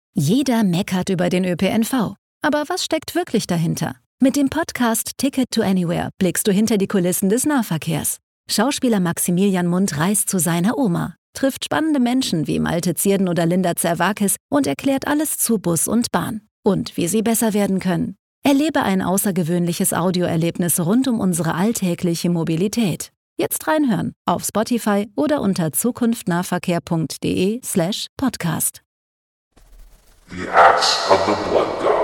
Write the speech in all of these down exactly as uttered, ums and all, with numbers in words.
Jeder meckert über den Ö P N V. Aber was steckt wirklich dahinter? Mit dem Podcast Ticket to Anywhere blickst du hinter die Kulissen des Nahverkehrs. Schauspieler Maximilian Mundt reist zu seiner Oma, trifft spannende Menschen wie Malte Zierden oder Linda Zerwakis und erklärt alles zu Bus und Bahn. Und wie sie besser werden können. Erlebe ein außergewöhnliches Audioerlebnis rund um unsere alltägliche Mobilität. Jetzt reinhören auf Spotify oder unter zukunftnahverkehr.de slash podcast. The Axe of the Blood God.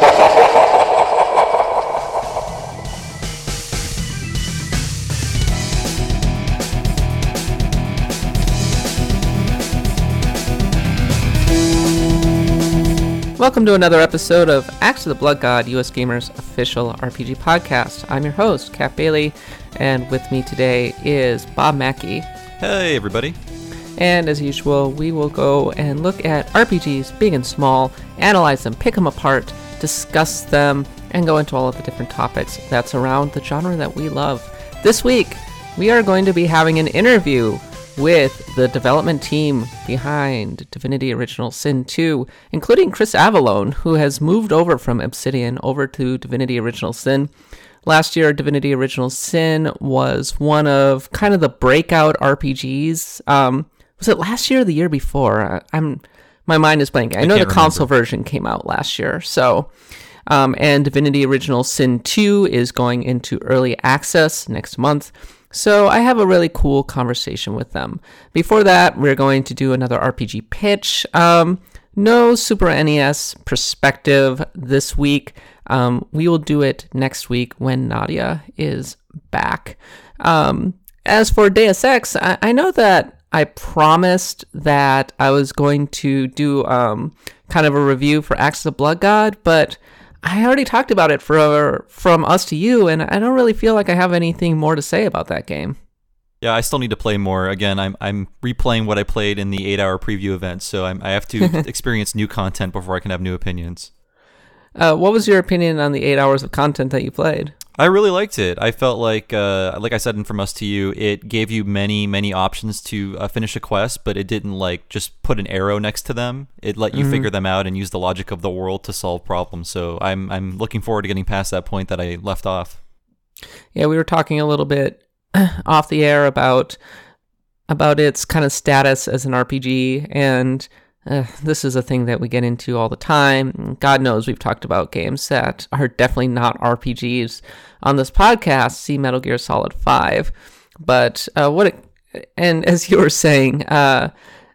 Welcome to another episode of Axe of the Blood God, U S Gamer's official R P G podcast. I'm your host, Kat Bailey, and with me today is Bob Mackey. Hey, everybody. And as usual, we will go and look at R P Gs, big and small, analyze them, pick them apart, discuss them, and go into all of the different topics that surround the genre that we love. This week, we are going to be having an interview with the development team behind Divinity Original Sin two, including Chris Avallone, who has moved over from Obsidian over to Divinity Original Sin. Last year, Divinity Original Sin was one of kind of the breakout R P Gs. Um, was it last year or the year before? I'm my mind is blanking. I, I know the console remember. version came out last year. So, um, and Divinity Original Sin two is going into early access next month. So I have a really cool conversation with them. Before that, we're going to do another R P G pitch. Um, no Super N E S perspective this week. Um, we will do it next week when Nadia is back. Um, as for Deus Ex, I, I know that I promised that I was going to do um, kind of a review for Axe of the Blood God, but I already talked about it for from us to you, and I don't really feel like I have anything more to say about that game. Yeah, I still need to play more. Again, I'm I'm replaying what I played in the eight-hour preview event, so I'm, I have to experience new content before I can have new opinions. Uh, what was your opinion on the eight hours of content that you played? I really liked it. I felt like, uh, like I said in From Us to You, it gave you many, many options to uh, finish a quest, but it didn't like just put an arrow next to them. It let you mm-hmm. figure them out and use the logic of the world to solve problems. So I'm I'm looking forward to getting past that point that I left off. Yeah, we were talking a little bit off the air about about its kind of status as an R P G, and Uh, this is a thing that we get into all the time. God knows we've talked about games that are definitely not R P Gs on this podcast. See Metal Gear Solid five. But uh, what it, and as you were saying, uh,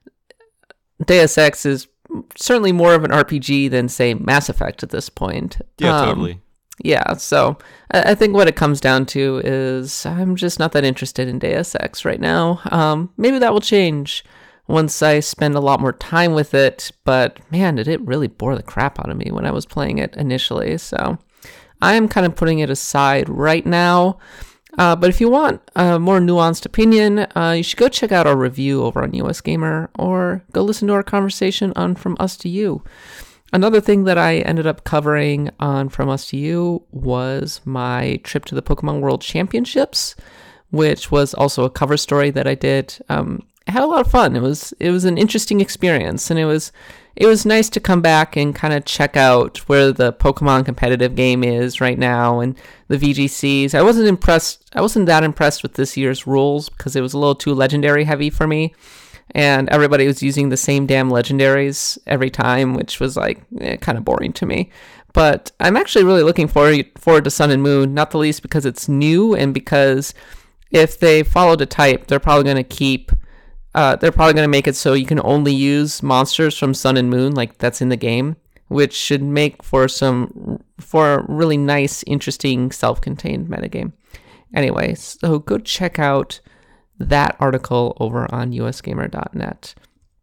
Deus Ex is certainly more of an R P G than, say, Mass Effect at this point. Yeah, um, totally. Yeah, so I, I think what it comes down to is I'm just not that interested in Deus Ex right now. Um, maybe that will change once I spend a lot more time with it, but man, did it really bore the crap out of me when I was playing it initially, so I am kind of putting it aside right now. Uh, but if you want a more nuanced opinion, uh, you should go check out our review over on U S Gamer, or go listen to our conversation on From Us to You. Another thing that I ended up covering on From Us to You was my trip to the Pokemon World Championships, which was also a cover story that I did. Um, I had a lot of fun. It was it was an interesting experience, and it was it was nice to come back and kind of check out where the Pokemon competitive game is right now and the V G Cs. I wasn't impressed. I wasn't that impressed with this year's rules because it was a little too legendary heavy for me, and everybody was using the same damn legendaries every time, which was like eh, kind of boring to me. But I'm actually really looking forward forward to Sun and Moon, not the least because it's new and because if they followed a type, they're probably going to keep. Uh, they're probably going to make it so you can only use monsters from Sun and Moon, like that's in the game, which should make for some for a really nice, interesting, self-contained metagame. Anyway, so go check out that article over on U S gamer dot net.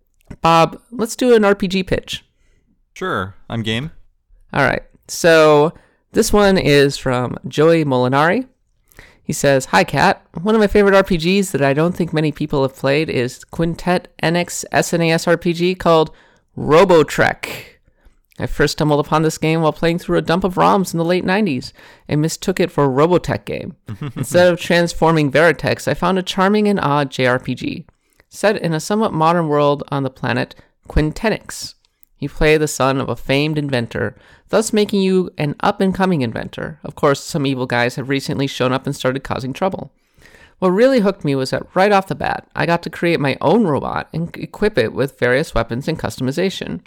Bob, let's do an R P G pitch. Sure, I'm game. All right, so this one is from Joey Molinari. He says, "Hi, Kat. One of my favorite R P Gs that I don't think many people have played is Quintet Enix S N E S R P G called Robotrek. I first stumbled upon this game while playing through a dump of ROMs in the late nineties and mistook it for a Robotech game. Instead of transforming Veritex, I found a charming and odd J R P G, set in a somewhat modern world on the planet Quintenix. You play the son of a famed inventor, thus making you an up-and-coming inventor. Of course, some evil guys have recently shown up and started causing trouble. What really hooked me was that right off the bat, I got to create my own robot and equip it with various weapons and customization.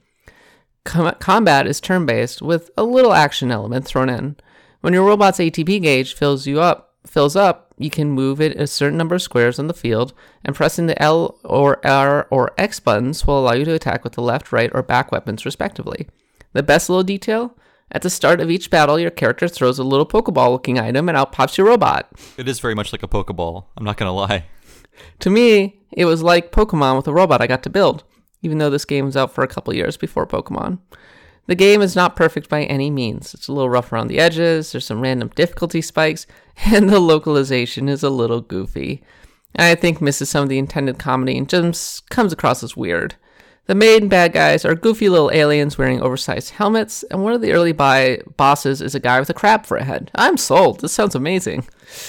Com- combat is turn-based with a little action element thrown in. When your robot's A T P gauge fills you up, fills up, you can move it a certain number of squares on the field, and pressing the L or R or X buttons will allow you to attack with the left, right, or back weapons respectively. The best little detail? At the start of each battle, your character throws a little Pokeball-looking item and out pops your robot. It is very much like a Pokeball. I'm not going to lie. To me, it was like Pokemon with a robot I got to build, even though this game was out for a couple years before Pokemon. The game is not perfect by any means. It's a little rough around the edges, there's some random difficulty spikes, and the localization is a little goofy. I think misses some of the intended comedy and just comes across as weird. The main bad guys are goofy little aliens wearing oversized helmets, and one of the early buy bosses is a guy with a crab for a head. I'm sold. This sounds amazing.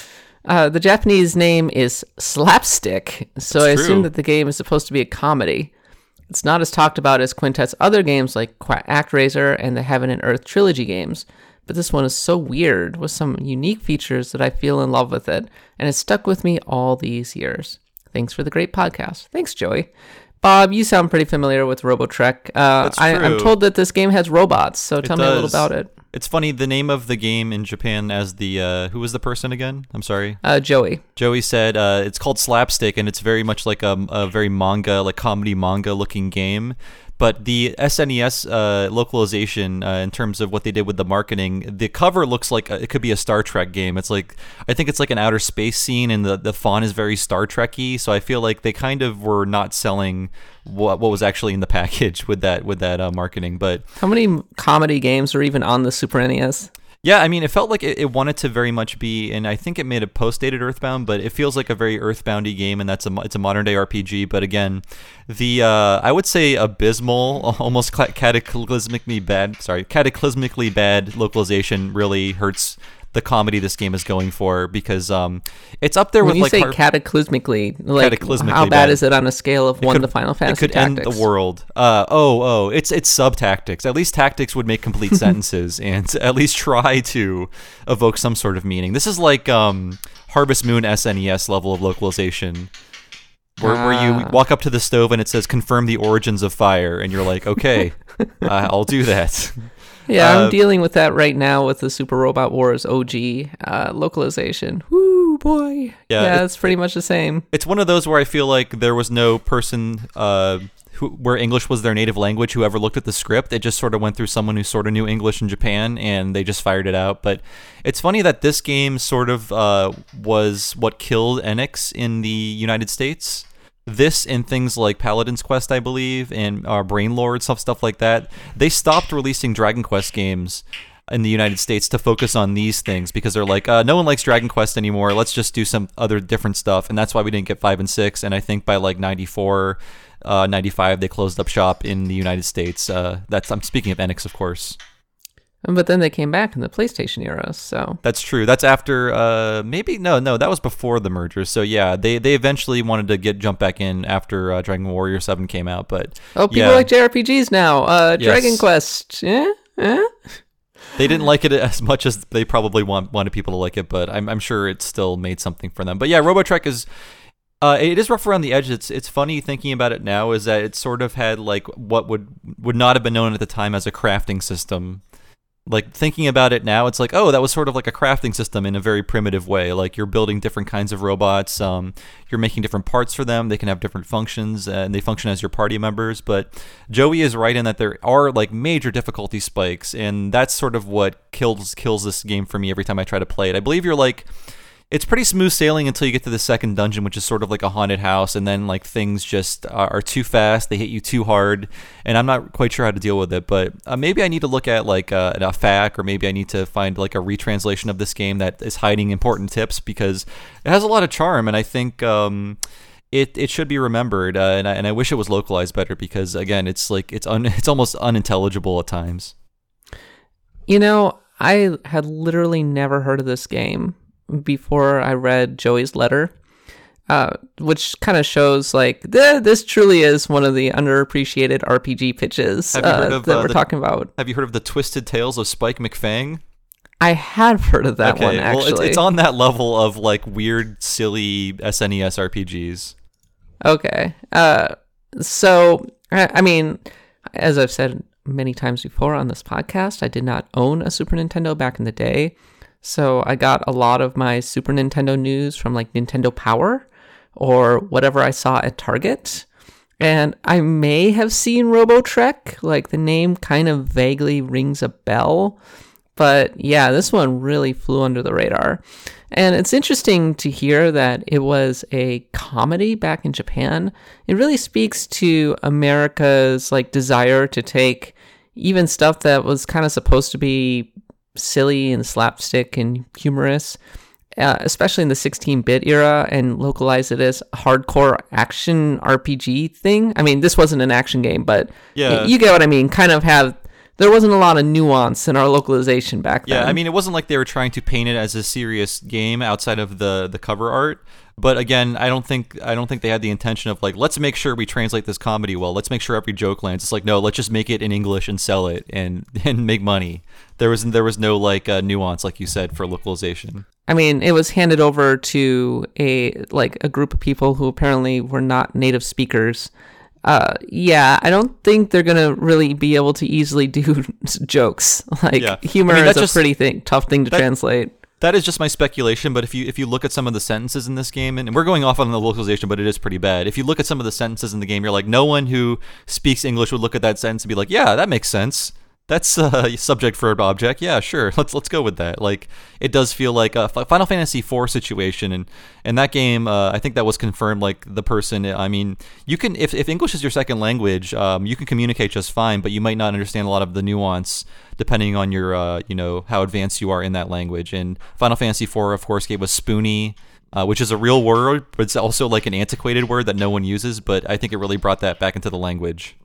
Uh, the Japanese name is Slapstick, so That's I true. assume that the game is supposed to be a comedy. It's not as talked about as Quintet's other games like ActRaiser and the Heaven and Earth trilogy games, but this one is so weird with some unique features that I feel in love with it, and it's stuck with me all these years. Thanks for the great podcast. Thanks, Joey. Bob, you sound pretty familiar with Robotrek. Uh, That's I, I'm true. told that this game has robots, so It tell me a little does. about it. It's funny, the name of the game in Japan as the, uh, who was the person again? I'm sorry. Uh, Joey. Joey said uh, it's called Slapstick, and it's very much like a, a very manga, like comedy manga looking game. But the S N E S uh, localization, uh, in terms of what they did with the marketing, the cover looks like a, it could be a Star Trek game. It's like, I think it's like an outer space scene, and the, the font is very Star Trek-y. So I feel like they kind of were not selling what what was actually in the package with that with that uh, marketing. But How many comedy games are even on the Super N E S? yeah, I mean, it felt like it, it wanted to very much be, and I think it made a post-dated Earthbound, but it feels like a very Earthboundy game, and that's a it's a modern-day R P G. But again, the uh, I would say abysmal, almost cataclysmically bad. Sorry, cataclysmically bad localization really hurts the comedy this game is going for, because um, it's up there When with you like say har- cataclysmically, like Cataclysmically how bad, bad. is it on a scale of one could- to Final Fantasy It could Tactics? end the world. Uh, oh, oh, it's it's sub tactics. At least tactics would make complete sentences and at least try to evoke some sort of meaning. This is like um, Harvest Moon S N E S level of localization, where where you Ah. walk up to the stove and it says "confirm the origins of fire," and you're like, okay, uh, I'll do that. Yeah, Uh, I'm dealing with that right now with the Super Robot Wars O G uh, localization. Woo, boy. Yeah, Yeah, it- it's pretty much the same. It's one of those where I feel like there was no person uh, who, where English was their native language who ever looked at the script. It just sort of went through someone who sort of knew English in Japan, and they just fired it out. But it's funny that this game sort of uh, was what killed Enix in the United States. This and things like Paladin's Quest, I believe, and uh, Brainlord, stuff, stuff like that. They stopped releasing Dragon Quest games in the United States to focus on these things because they're like, uh, no one likes Dragon Quest anymore. Let's just do some other different stuff. And that's why we didn't get five and six. And I think by like ninety-four, uh, ninety-five, they closed up shop in the United States. Uh, that's I'm speaking of Enix, of course. But then they came back in the PlayStation era, so... That's true. That's after, uh, maybe, no, no, that was before the merger. So yeah, they, they eventually wanted to get jump back in after uh, Dragon Warrior seven came out. But Oh, people yeah, like J R P Gs now. Uh, Yes. Dragon Quest. Eh? Eh? they didn't like it as much as they probably want, wanted people to like it, but I'm, I'm sure it still made something for them. But yeah, Robotrek is... Uh, it is rough around the edge. It's it's funny thinking about it now, is that it sort of had like what would would not have been known at the time as a crafting system. Like thinking about it now, it's like, oh, that was sort of like a crafting system in a very primitive way. Like you're building different kinds of robots, um, you're making different parts for them. They can have different functions, uh, and they function as your party members. But Joey is right in that there are like major difficulty spikes, and that's sort of what kills kills this game for me every time I try to play it. I believe you're like. It's pretty smooth sailing until you get to the second dungeon, which is sort of like a haunted house, and then like things just are, are too fast, they hit you too hard, and I'm not quite sure how to deal with it. But uh, maybe I need to look at like uh, a F A Q, or maybe I need to find like a retranslation of this game that is hiding important tips, because it has a lot of charm, and I think um, it it should be remembered. Uh, and I and I wish it was localized better, because again, it's like it's un, it's almost unintelligible at times. You know, I had literally never heard of this game before I read Joey's letter. uh, which kind of shows like th- this truly is one of the underappreciated R P G pitches Have you heard uh, of, that uh, we're the- talking about. Have you heard of the Twisted Tales of Spike McFang? I have heard of that one, actually. well, it's, it's on that level of like weird, silly S N E S R P Gs. Okay. Uh, so, I I mean, as I've said many times before on this podcast, I did not own a Super Nintendo back in the day. So I got a lot of my Super Nintendo news from like Nintendo Power or whatever I saw at Target. And I may have seen Robotrek, like the name kind of vaguely rings a bell. But yeah, this one really flew under the radar. And it's interesting to hear that it was a comedy back in Japan. It really speaks to America's like desire to take even stuff that was kind of supposed to be silly and slapstick and humorous, uh, especially in the sixteen-bit era, and localize it as a hardcore action R P G thing. I mean, this wasn't an action game, but Yeah. you get what I mean. Kind of have... There wasn't a lot of nuance in our localization back then. Yeah, I mean, it wasn't like they were trying to paint it as a serious game outside of the, the cover art. But again, I don't think I don't think they had the intention of like, let's make sure we translate this comedy well. Let's make sure every joke lands. It's like, no, let's just make it in English and sell it and and make money. There was there was no like uh, nuance, like you said, for localization. I mean, it was handed over to a like a group of people who apparently were not native speakers. Uh, yeah, I don't think they're gonna really be able to easily do jokes. Like Yeah. humor I mean, is that's a just- pretty thing, tough thing to that- translate. That is just my speculation, but if you if you look at some of the sentences in this game, and we're going off on the localization, but it is pretty bad. If you look at some of the sentences in the game, you're like, no one who speaks English would look at that sentence and be like, yeah, that makes sense. That's uh, subject verb object. Yeah, sure. Let's let's go with that. Like, it does feel like a F- Final Fantasy four situation, and and that game, uh, I think that was confirmed. Like the person, I mean, you can if, if English is your second language, um, you can communicate just fine, but you might not understand a lot of the nuance depending on your uh, you know how advanced you are in that language. And Final Fantasy four, of course, gave us Spoonie. Uh, which is a real word, but it's also like an antiquated word that no one uses. But I think it really brought that back into the language.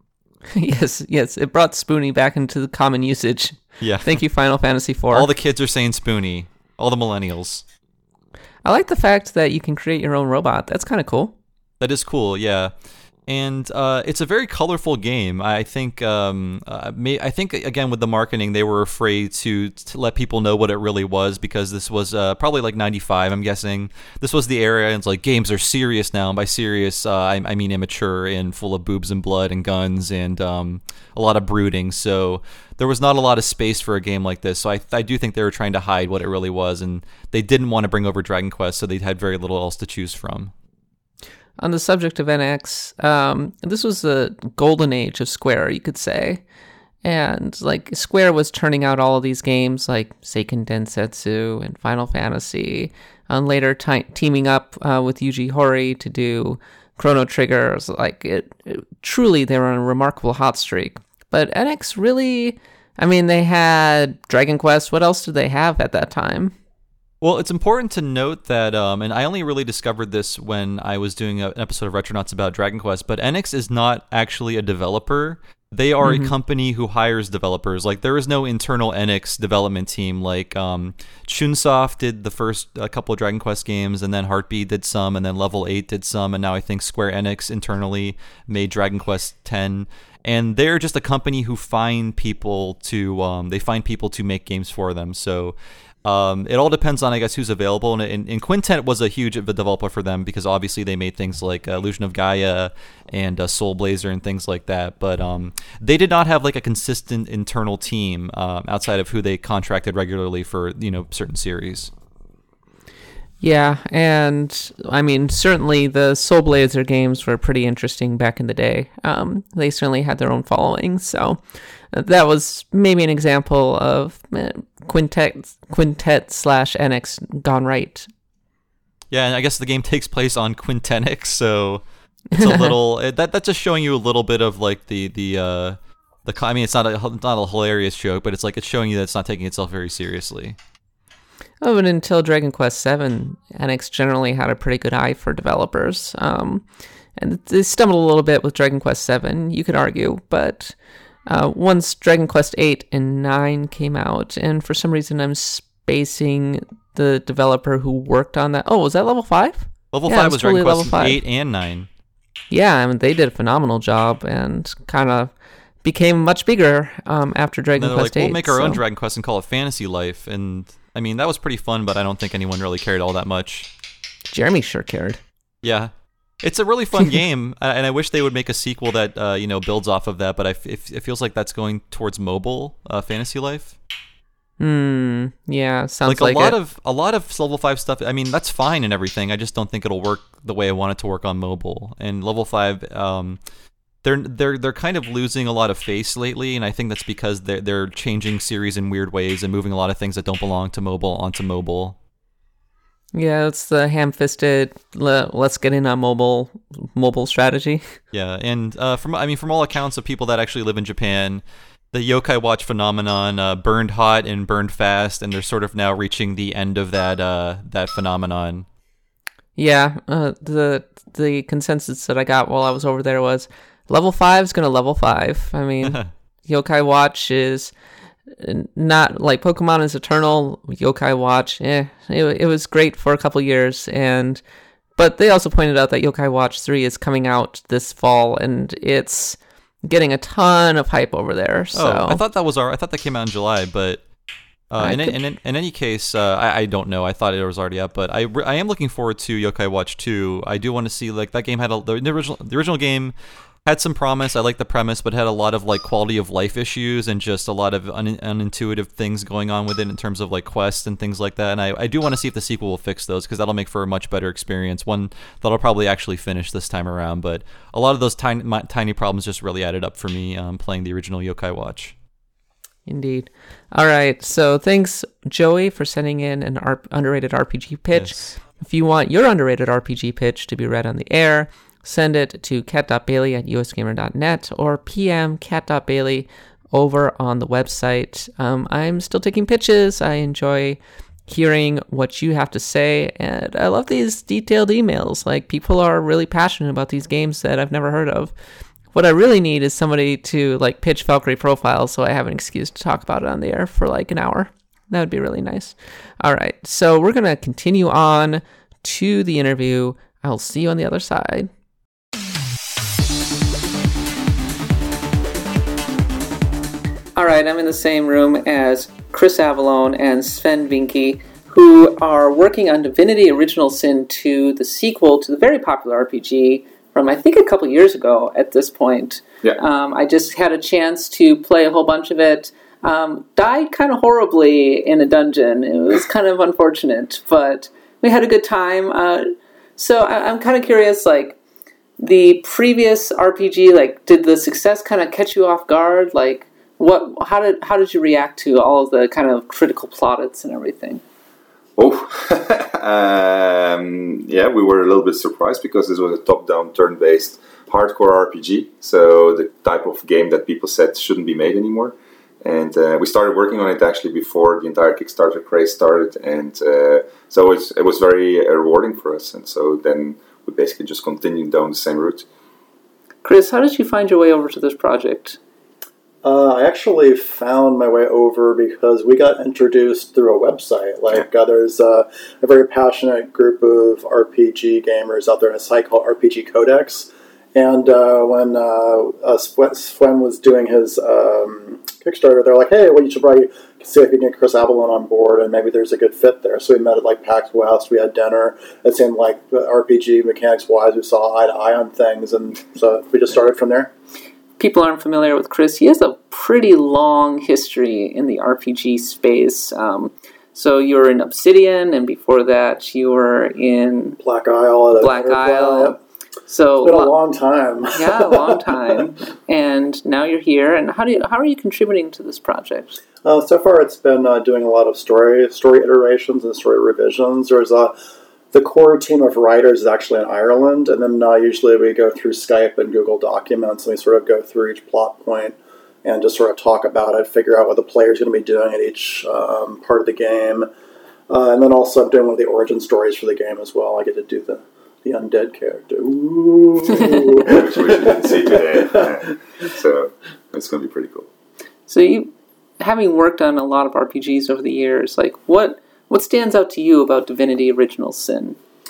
yes, yes, it brought Spoonie back into the common usage. Yeah. Thank you, Final Fantasy four. All the kids are saying Spoonie. All the millennials. I like the fact that you can create your own robot. That's kind of cool. That is cool, yeah. And uh, it's a very colorful game. I think, um, uh, may, I think again with the marketing, they were afraid to, to let people know what it really was because this was uh, probably like ninety-five. I'm guessing this was the era, and it's like games are serious now. And by serious, uh, I, I mean immature and full of boobs and blood and guns and um, a lot of brooding. So there was not a lot of space for a game like this. So I, I do think they were trying to hide what it really was, and they didn't want to bring over Dragon Quest, so they had very little else to choose from. On the subject of N X, um, this was the golden age of Square, you could say. And like Square was turning out all of these games like Seiken Densetsu and Final Fantasy, and later t- teaming up uh, with Yuji Horii to do Chrono Trigger. It was like it, it truly, they were on a remarkable hot streak. But N X really, I mean, they had Dragon Quest. What else did they have at that time? Well, it's important to note that, um, and I only really discovered this when I was doing a, an episode of Retronauts about Dragon Quest, but N X is not actually a developer. They are mm-hmm. a company who hires developers. Like, there is no internal N X development team. Like, um, Chunsoft did the first a couple of Dragon Quest games, and then Heartbeat did some, and then Level eight did some, and now I think Square Enix internally made Dragon Quest ten. And they're just a company who find people to, um, they find people to make games for them. So, Um, it all depends on, I guess, who's available. And, and, and Quintet was a huge developer for them because obviously they made things like uh, Illusion of Gaia and uh, Soul Blazer and things like that. But um, they did not have like a consistent internal team um, outside of who they contracted regularly for, you know, certain series. Yeah, and I mean, certainly the Soul Blazer games were pretty interesting back in the day. Um, they certainly had their own following, so that was maybe an example of uh, Quintet Quintet slash N X gone right. Yeah, and I guess the game takes place on Quintenix, so it's a little that that's just showing you a little bit of like the the uh, the. I mean, it's not a not a hilarious joke, but it's like it's showing you that it's not taking itself very seriously. Oh, but until Dragon Quest seven, N X generally had a pretty good eye for developers. Um, and they stumbled a little bit with Dragon Quest seven, you could argue, but uh, once Dragon Quest eight and nine came out, and for some reason I'm spacing the developer who worked on that. Oh, was that level five? Level Yeah, it five was was Dragon totally level Quest five. eight and nine. Yeah, I mean, they did a phenomenal job and kind of became much bigger um, after And Dragon then they're Quest like, eight. we'll make our so. own Dragon Quest and call it Fantasy Life. And I mean, that was pretty fun, but I don't think anyone really cared all that much. Jeremy sure cared. Yeah. It's a really fun game, and I wish they would make a sequel that uh, you know builds off of that. But I f- it, it feels like that's going towards mobile uh, Fantasy Life. Hmm. Yeah. Sounds like a like lot it. of a lot of level five stuff. I mean, that's fine and everything. I just don't think it'll work the way I want it to work on mobile. And level five, um, they're they're they're kind of losing a lot of face lately, and I think that's because they're they're changing series in weird ways and moving a lot of things that don't belong to mobile onto mobile. Yeah, it's the ham-fisted. Le- let's get in on mobile mobile strategy. Yeah, and uh, from I mean, from all accounts of people that actually live in Japan, the Yokai Watch phenomenon uh, burned hot and burned fast, and they're sort of now reaching the end of that uh, that phenomenon. Yeah, uh, the the consensus that I got while I was over there was level five is gonna level five. I mean, Yokai Watch is not like Pokemon is eternal. Yokai Watch, eh, it, it was great for a couple years, and but they also pointed out that Yokai Watch three is coming out this fall, and it's getting a ton of hype over there. So oh, I thought that was our, I thought that came out in July, but uh, in, could... in, in in any case, uh, I, I don't know. I thought it was already up, but I, re- I am looking forward to Yokai Watch two. I do want to see like that game had a, the original the original game had some promise. I like the premise, but had a lot of like quality of life issues and just a lot of un- unintuitive things going on with it in terms of like quests and things like that. And I, I do want to see if the sequel will fix those, because that'll make for a much better experience. One that I'll probably actually finish this time around. But a lot of those tiny my, tiny problems just really added up for me um, playing the original Yokai Watch. Indeed. All right. So thanks, Joey, for sending in an R- underrated R P G pitch. Yes. If you want your underrated R P G pitch to be read on the air, send it to cat.bailey at usgamer.net or pm cat.bailey over on the website. Um, I'm still taking pitches. I enjoy hearing what you have to say, and I love these detailed emails. Like, people are really passionate about these games that I've never heard of. What I really need is somebody to like pitch Valkyrie Profile so I have an excuse to talk about it on the air for like an hour. That would be really nice. All right, so we're going to continue on to the interview. I'll see you on the other side. All right, I'm in the same room as Chris Avallone and Sven Vinke, who are working on Divinity Original Sin two, the sequel to the very popular R P G from, I think, a couple years ago at this point. Yeah. Um, I just had a chance to play a whole bunch of it. Um, died kind of horribly in a dungeon. It was kind of unfortunate, but we had a good time. Uh, so I- I'm kind of curious, like, the previous R P G, like, did the success kind of catch you off guard? Like, what? How did how did you react to all of the kind of critical plaudits and everything? Oh, um, yeah, we were a little bit surprised because this was a top-down, turn-based, hardcore R P G. So the type of game that people said shouldn't be made anymore. And uh, we started working on it actually before the entire Kickstarter craze started, and uh, so it's, it was very uh, rewarding for us. And so then we basically just continued down the same route. Chris, how did you find your way over to this project? Uh, I actually found my way over because we got introduced through a website. Like, uh, there's uh, a very passionate group of R P G gamers out there in a site called R P G Codex. And uh, when uh, uh, Sven was doing his um, Kickstarter, they're like, hey, well, you should probably see if you can get Chris Avallone on board, and maybe there's a good fit there. So we met at, like, PAX West, we had dinner. It seemed like R P G mechanics-wise, we saw eye to eye on things, and so we just started from there. People aren't familiar with Chris. He has a pretty long history in the R P G space. Um, so you were in Obsidian, and before that you were in Black Isle. At Black Isle. Yep. So it's been a well, long time. yeah, a long time. And now you're here. And how do you, how are you contributing to this project? Uh, so far, it's been uh, doing a lot of story story iterations and story revisions. There's a The core team of writers is actually in Ireland, and then uh, usually we go through Skype and Google Documents, and we sort of go through each plot point and just sort of talk about it, figure out what the player's going to be doing at each um, part of the game. Uh, and then also I'm doing one of the origin stories for the game as well. I get to do the, the undead character. Ooh. Which we didn't see today. Yeah. So it's going to be pretty cool. So you, having worked on a lot of R P Gs over the years, like what... What stands out to you about Divinity Original Sin?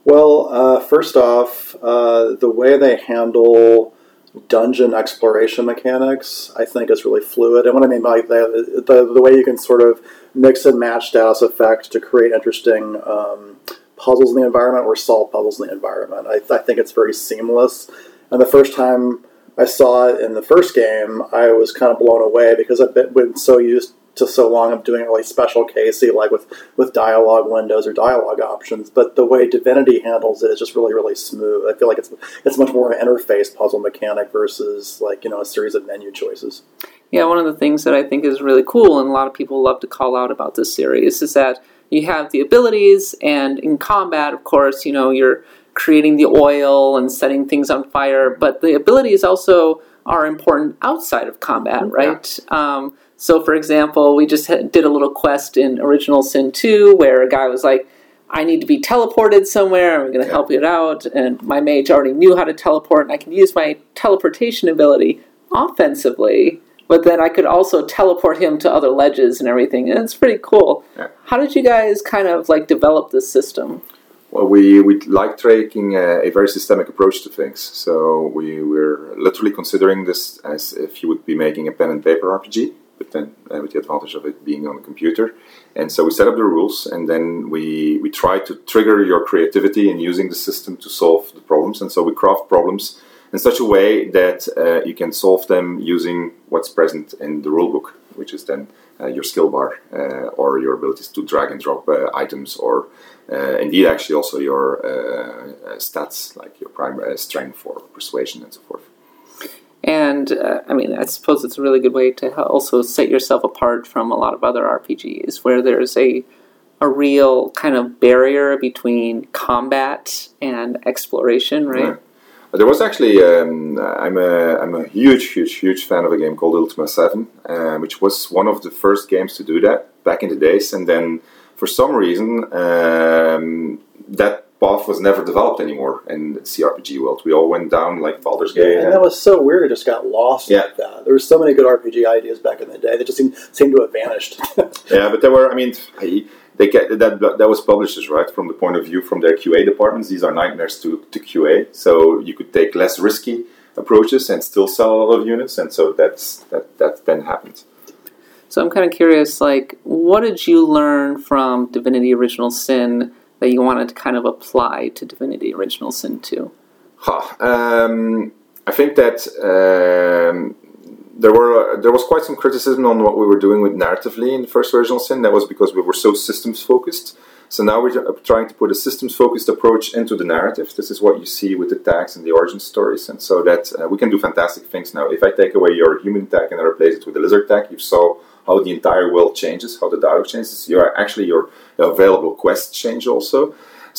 Well, uh, first off, uh, the way they handle dungeon exploration mechanics, I think, is really fluid. And what I mean by that, the, the way you can sort of mix and match status effects to create interesting um, puzzles in the environment or solve puzzles in the environment. I, I think it's very seamless. And the first time I saw it in the first game, I was kind of blown away because I've been, been so used to so long of doing it really special casey, like with, with dialogue windows or dialogue options. But the way Divinity handles it is just really, really smooth. I feel like it's it's much more an interface puzzle mechanic versus like, you know, a series of menu choices. Yeah, one of the things that I think is really cool, and a lot of people love to call out about this series, is that you have the abilities, and in combat, of course, you know, you're creating the oil and setting things on fire, but the abilities also are important outside of combat, right? Yeah. Um, so, for example, we just had, did a little quest in Original Sin two where a guy was like, I need to be teleported somewhere, and we're going to yeah. help it out, and my mage already knew how to teleport, and I can use my teleportation ability offensively, but then I could also teleport him to other ledges and everything, and it's pretty cool. Yeah. How did you guys kind of like develop this system? Well, we, we like taking a, a very systemic approach to things. So we were literally considering this as if you would be making a pen and paper R P G, but then uh, with the advantage of it being on a computer. And so we set up the rules, and then we, we try to trigger your creativity in using the system to solve the problems. And so we craft problems in such a way that uh, you can solve them using what's present in the rulebook, which is then uh, your skill bar uh, or your abilities to drag and drop uh, items, or uh, indeed actually also your uh, uh, stats, like your primary uh, strength or persuasion and so forth. And, uh, I mean, I suppose it's a really good way to also set yourself apart from a lot of other R P Gs, where there's a a real kind of barrier between combat and exploration, right? Yeah. There was actually, um, I'm a I'm a huge, huge, huge fan of a game called Ultima seven, uh, which was one of the first games to do that back in the days, and then for some reason um, that path was never developed anymore in the C R P G world. We all went down like Baldur's Gate. Yeah, and, and that was so weird, it just got lost yeah. like that. There were so many good R P G ideas back in the day that just seemed, seemed to have vanished. Yeah, but there were, I mean, they get, that that was publishers, right? From the point of view from their Q A departments, these are nightmares to, to Q A. So you could take less risky approaches and still sell a lot of units, and so that's that that then happened. So I'm kind of curious, like, what did you learn from Divinity Original Sin that you wanted to kind of apply to Divinity Original Sin two? Huh. Um, I think that um, there were uh, there was quite some criticism on what we were doing with narratively in the first Original Sin. That was because we were so systems focused. So now we're trying to put a systems-focused approach into the narrative. This is what you see with the tags and the origin stories, and so that uh, we can do fantastic things now. If I take away your human tag and I replace it with a lizard tag, you saw how the entire world changes, how the dialogue changes. You are actually your available quests change also.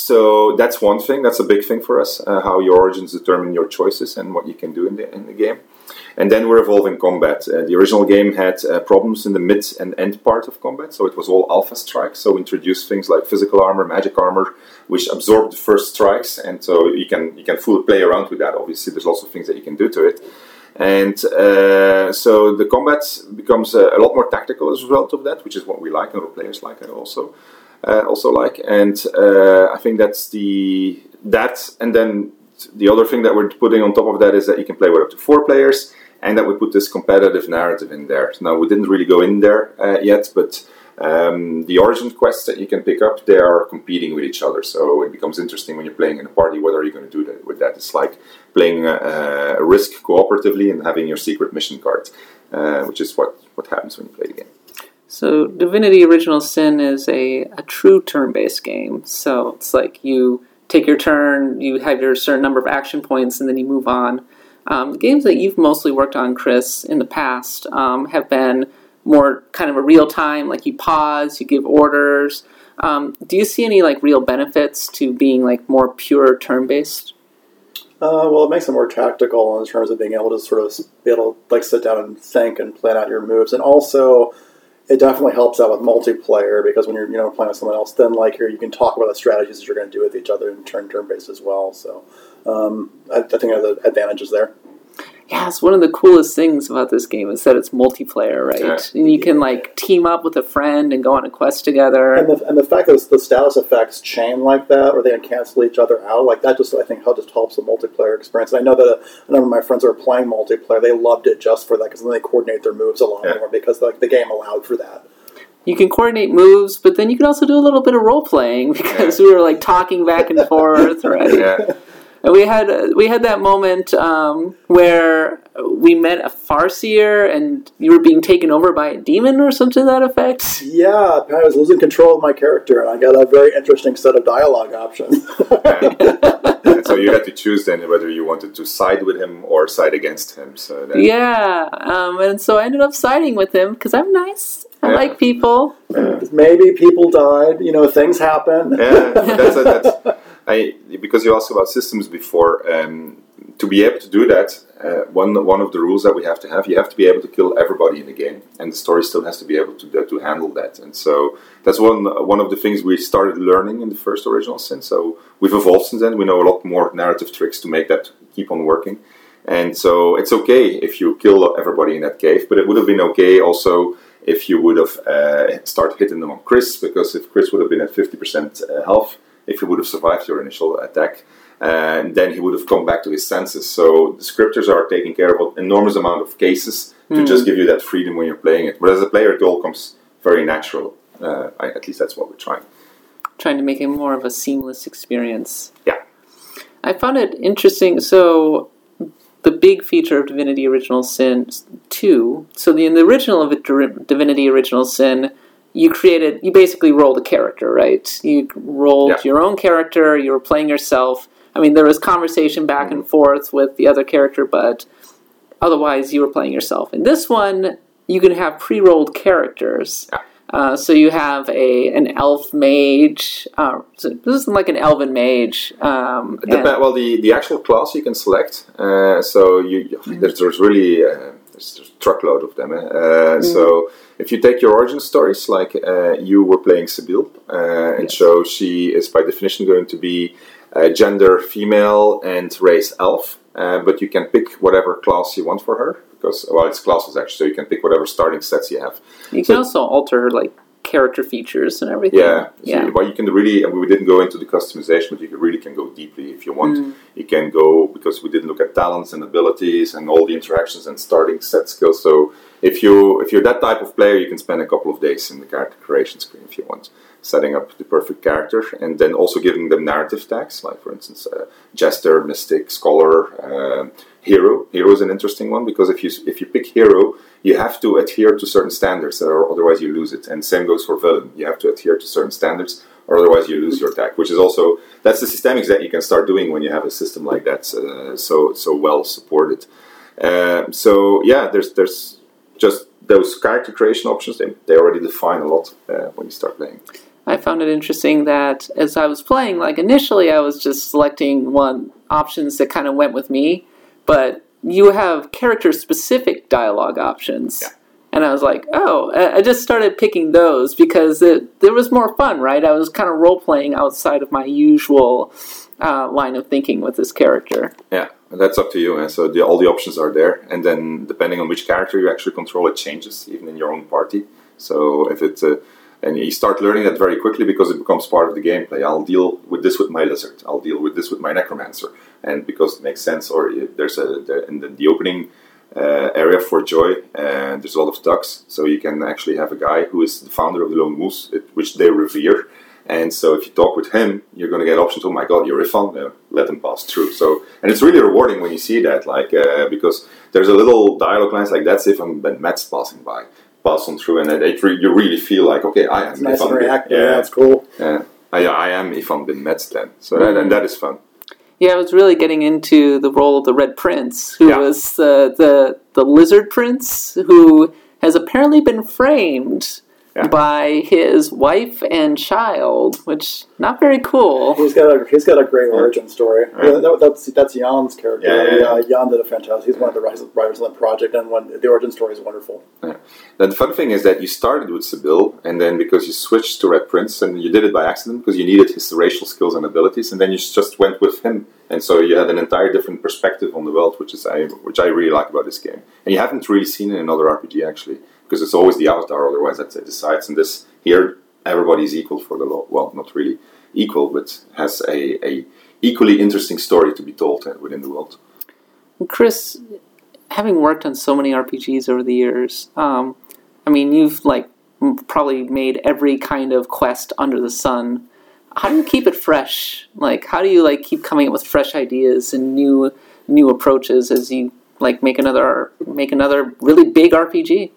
So that's one thing. That's a big thing for us. Uh, how your origins determine your choices and what you can do in the in the game. And then we're evolving combat. Uh, the original game had uh, problems in the mid and end part of combat, so it was all alpha strikes. So we introduced things like physical armor, magic armor, which absorb the first strikes, and so you can you can fully play around with that. Obviously, there's lots of things that you can do to it. And uh, so the combat becomes a, a lot more tactical as a result of that, which is what we like, and other players like it also. Uh, also like, and uh, I think that's the that, and then the other thing that we're putting on top of that is that you can play with up to four players, and that we put this competitive narrative in there. Now, we didn't really go in there uh, yet, but um, the origin quests that you can pick up, they are competing with each other, so it becomes interesting when you're playing in a party. What are you going to do that, with that? It's like playing a, a Risk cooperatively and having your secret mission card, uh, which is what, what happens when you play the game. So Divinity Original Sin is a, a true turn-based game. So it's like you take your turn, you have your certain number of action points, and then you move on. Um, the games that you've mostly worked on, Chris, in the past um, have been more kind of a real-time, like you pause, you give orders. Um, do you see any like real benefits to being like more pure turn-based? Uh, well, it makes it more tactical in terms of being able to sort of be able to like sit down and think and plan out your moves, and also it definitely helps out with multiplayer because when you're you know playing with someone else, then like you're, you can talk about the strategies that you're going to do with each other in turn turn based as well. So um, I, I think there's advantages there. yeah, it's one of the coolest things about this game is that it's multiplayer, right? Yeah. And you can like team up with a friend and go on a quest together. And the, and the fact that the status effects chain like that, or they can cancel each other out, like that just, I think, how just helps the multiplayer experience. And I know that a, a number of my friends who are playing multiplayer, they loved it just for that, because then they coordinate their moves a lot Yeah. more, because like the game allowed for that. You can coordinate moves, but then you can also do a little bit of role playing because Yeah. we were like talking back and forth, right? Yeah. And we had uh, we had that moment um, where we met a Farseer, and you were being taken over by a demon or something to that effect. Yeah, I was losing control of my character, and I got a very interesting set of dialogue options. And so you had to choose then whether you wanted to side with him or side against him. So then, Yeah, um, and so I ended up siding with him because I'm nice. I Yeah. like people. Maybe people died, you know, things happen. yeah, that's, a, that's I because you asked about systems before. Um, to be able to do that, uh, one one of the rules that we have to have, you have to be able to kill everybody in the game, and the story still has to be able to to handle that. And so that's one one of the things we started learning in the first original sin. So we've evolved since then. We know a lot more narrative tricks to make that keep on working. And so it's okay if you kill everybody in that cave, but it would have been okay also if you would have uh, started hitting them on Chris, because if Chris would have been at fifty percent health, if he would have survived your initial attack, and then he would have come back to his senses. So the scripters are taking care of an enormous amount of cases to Mm. just give you that freedom when you're playing it. But as a player, it all comes very natural. Uh, I, at least that's what we're trying. Trying to make it more of a seamless experience. Yeah. I found it interesting. So the big feature of Divinity Original Sin two, so the, in the original of it, Divinity Original Sin, you created, you basically rolled a character, right? You rolled Yeah. your own character, you were playing yourself. I mean, there was conversation back and forth with the other character, but otherwise you were playing yourself. In this one, you can have pre-rolled characters. Yeah. Uh, so you have a an elf mage. Uh, so this is like an elven mage. Um, Dep- and- well, the, the actual class you can select. Uh, so you, there's, there's really uh, there's, there's a truckload of them. Eh? Uh, So if you take your origin stories, like uh, you were playing Sibyl, uh, and Yes. so she is by definition going to be uh, gender female and race elf. Uh, but you can pick whatever class you want for her, because well, it's classes actually. So you can pick whatever starting sets you have. You can So- also alter like character features and everything. Yeah, so yeah. you- well, you can really, and we didn't go into the customization, but you can- really can go deeply if you want. Mm. You can go, because we didn't look at talents and abilities and all the interactions and starting set skills. So if you if you're that type of player, you can spend a couple of days in the character creation screen if you want, setting up the perfect character, and then also giving them narrative tags, like for instance, uh, jester, mystic, scholar, um hero. Hero is an interesting one, because if you if you pick hero, you have to adhere to certain standards, or otherwise you lose it. And same goes for villain. You have to adhere to certain standards, or otherwise you lose your tag. Which is also, that's the systemics that you can start doing when you have a system like that, uh, so so well supported. Uh, so yeah, there's there's just those character creation options. They they already define a lot uh, when you start playing. I found it interesting that as I was playing, like initially I was just selecting one options that kind of went with me, but you have character-specific dialogue options. Yeah. And I was like, oh, I I just started picking those because it, there was more fun, right? I was kind of role-playing outside of my usual uh, line of thinking with this character. Yeah, and that's up to you. And so the, all the options are there, and then depending on which character you actually control, it changes even in your own party. So if it's uh, and you start learning that very quickly because it becomes part of the gameplay. I'll deal with this with my lizard. I'll deal with this with my necromancer, and because it makes sense. Or there's a there, in the, the opening uh, area for Joy, and there's a lot of ducks, so you can actually have a guy who is the founder of the Lone Moose, which they revere. And so if you talk with him, you're going to get options. Oh my God, you're Ifan. Uh, let him pass through. So, and it's really rewarding when you see that, like uh, because there's a little dialogue lines like that's Ifan Ben Metz passing by, pass on through, and it, it re- you really feel like okay, I am. It's nice Ifan and Ben- reactive. Yeah, that's cool. Yeah, I, I am Ifan Ben Metz then. So that, and that is fun. Yeah, I was really getting into the role of the Red Prince, who Yeah. was the, the the Lizard Prince, who has apparently been framed Yeah. by his wife and child, which not very cool. He's got a he's got a great origin story. Yeah, that, that's that's Jan's character. Yeah, yeah, yeah. Uh, Jan did a fantastic. He's one of the writers on the project, and one, the origin story is wonderful. Yeah. The fun thing is that you started with Sybil, and then because you switched to Red Prince, and you did it by accident because you needed his racial skills and abilities, and then you just went with him, and so you had an entire different perspective on the world, which is I which I really like about this game. And you haven't really seen it in another R P G actually, because it's always the Avatar otherwise that decides. And this here, everybody's equal for the law. Well, not really equal, but has a, a equally interesting story to be told uh, within the world. Chris, having worked on so many R P Gs over the years, um, I mean, you've like probably made every kind of quest under the sun. How do you keep it fresh? Like, how do you like keep coming up with fresh ideas and new new approaches as you like make another make another really big R P G?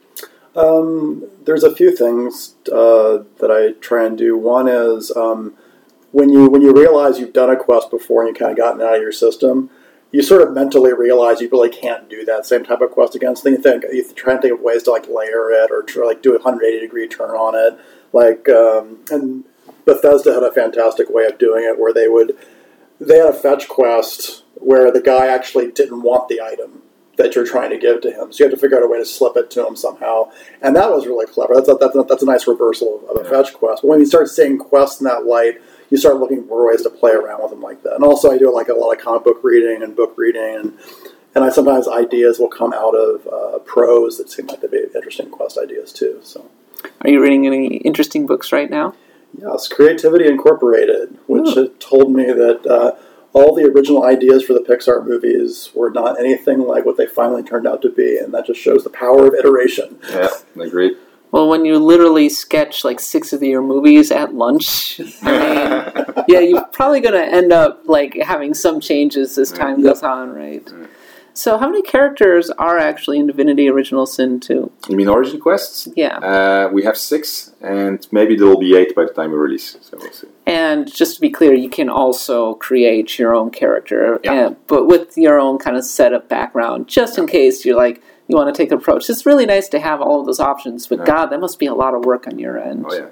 Um, there's a few things uh, that I try and do. One is um, when you when you realize you've done a quest before and you kind of gotten it out of your system, you sort of mentally realize you really can't do that same type of quest again. So then you think you try and think of ways to like layer it or try, like do a one hundred eighty degree turn on it. Like um, and Bethesda had a fantastic way of doing it where they would they had a fetch quest where the guy actually didn't want the item that you're trying to give to him. So you have to figure out a way to slip it to him somehow. And that was really clever. That's a, that's a, that's a nice reversal of a yeah. fetch quest. But when you start seeing quests in that light, you start looking for ways to play around with them like that. And also I do like a lot of comic book reading and book reading. And, and I sometimes ideas will come out of uh, prose that seem like they'd be interesting quest ideas too. So, are you reading any interesting books right now? Yes, Creativity Incorporated, which oh. told me that uh, all the original ideas for the Pixar movies were not anything like what they finally turned out to be, and that just shows the power of iteration. Yeah, I agree. Well, when you literally sketch like six of your movies at lunch, I mean, yeah, you're probably going to end up like having some changes as time yeah. goes on, right? Yeah. So how many characters are actually in Divinity Original Sin two? You mean Origin Quests? Yeah. Uh, we have six, and maybe there will be eight by the time we release. So we'll see. And just to be clear, you can also create your own character, yeah. uh, but with your own kind of setup background, just in case you're like, you want to take an approach. It's really nice to have all of those options, but yeah. God, that must be a lot of work on your end. Oh, yeah.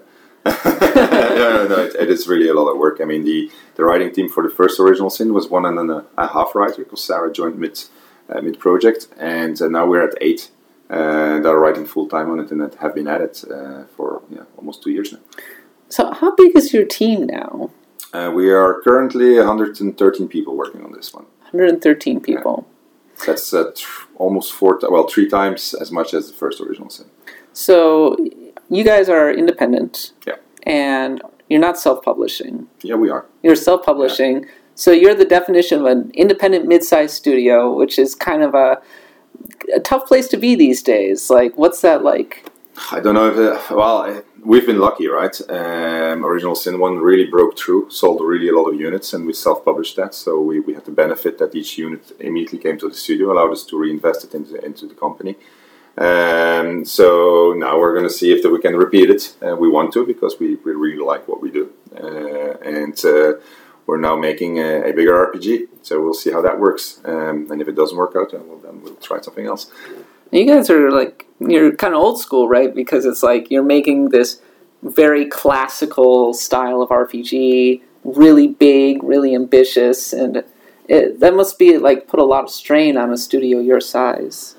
no, no, no, it, it is really a lot of work. I mean, the, the writing team for the first Original Sin was one and a, a half writer, because Sarah joined mid, uh, mid-project, and uh, now we're at eight uh, that are writing full-time on it and that have been at it uh, for yeah, almost two years now. So how big is your team now? Uh, we are currently one hundred thirteen people working on this one. one hundred thirteen people. Yeah. That's uh, th- almost four, t- well, three times as much as the first Original Sin. So you guys are independent. Yeah. And you're not self-publishing. Yeah, we are. You're self-publishing. Yeah. So you're the definition of an independent mid-sized studio, which is kind of a, a tough place to be these days. Like, what's that like? I don't know if, uh, well, we've been lucky, right? Um, Original Sin one really broke through, sold really a lot of units, and we self-published that. So we, we had the benefit that each unit immediately came to the studio, allowed us to reinvest it into, into the company. Um, so now we're going to see if we can repeat it. Uh, we want to, because we, we really like what we do. Uh, and uh, we're now making a, a bigger R P G. So we'll see how that works. Um, and if it doesn't work out, then we'll, then we'll try something else. You guys are like, you're kind of old school, right? Because it's like you're making this very classical style of R P G, really big, really ambitious. And it, that must be like put a lot of strain on a studio your size.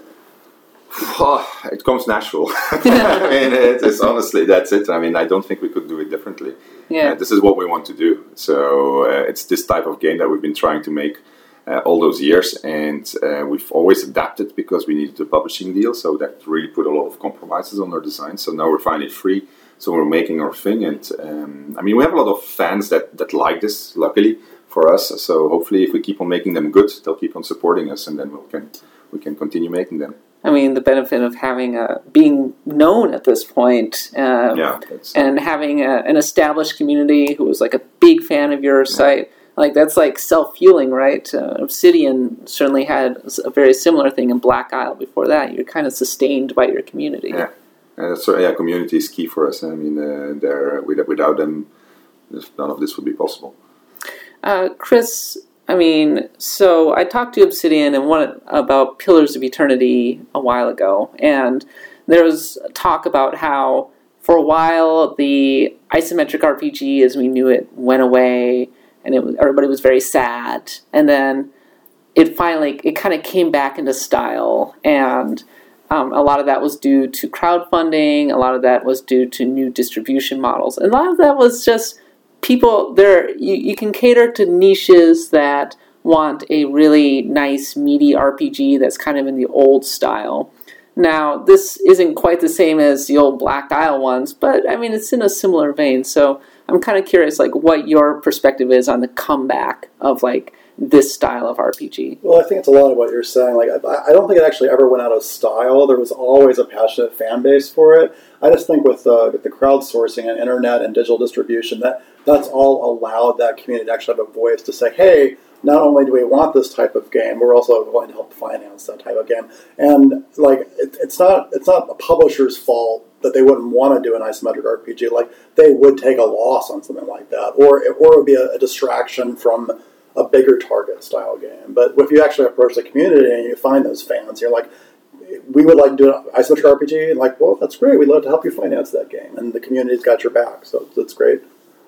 Oh, it comes natural. I mean, it, it's honestly, that's it. I mean, I don't think we could do it differently. Yeah. Uh, this is what we want to do. So uh, it's this type of game that we've been trying to make uh, all those years, and uh, we've always adapted because we needed a publishing deal. So that really put a lot of compromises on our design. So now we're finally free. So we're making our thing, and um, I mean, we have a lot of fans that that like this. Luckily for us, so hopefully, if we keep on making them good, they'll keep on supporting us, and then we can we can continue making them. I mean, the benefit of having a, being known at this point, um, yeah, and having a, an established community who was like a big fan of your site, yeah. like that's like self-fueling, right? Uh, Obsidian certainly had a very similar thing in Black Isle before that. You're kind of sustained by your community. Yeah, and so yeah, community is key for us. I mean, uh, there without them, none of this would be possible. Uh, Chris, I mean, so I talked to Obsidian and one about Pillars of Eternity a while ago, and there was talk about how for a while, the isometric R P G as we knew it went away, and it was, everybody was very sad. And then it finally, it kind of came back into style, and um, a lot of that was due to crowdfunding, a lot of that was due to new distribution models, and a lot of that was just people, there. You, you can cater to niches that want a really nice, meaty R P G that's kind of in the old style. Now, this isn't quite the same as the old Black Isle ones, but, I mean, it's in a similar vein, so I'm kind of curious, like, what your perspective is on the comeback of, like, this style of R P G. Well, I think it's a lot of what you're saying. Like, I, I don't think it actually ever went out of style. There was always a passionate fan base for it. I just think with, uh, with the crowdsourcing and internet and digital distribution, that that's all allowed that community to actually have a voice to say, hey, not only do we want this type of game, we're also going to help finance that type of game. And like, it, it's not it's not a publisher's fault that they wouldn't want to do an isometric R P G. Like, they would take a loss on something like that, or it, or it would be a, a distraction from a bigger target style game. But if you actually approach the community and you find those fans, you're like, we would like to do an isometric R P G, and like, well, that's great. We'd love to help you finance that game, and the community's got your back, so that's great.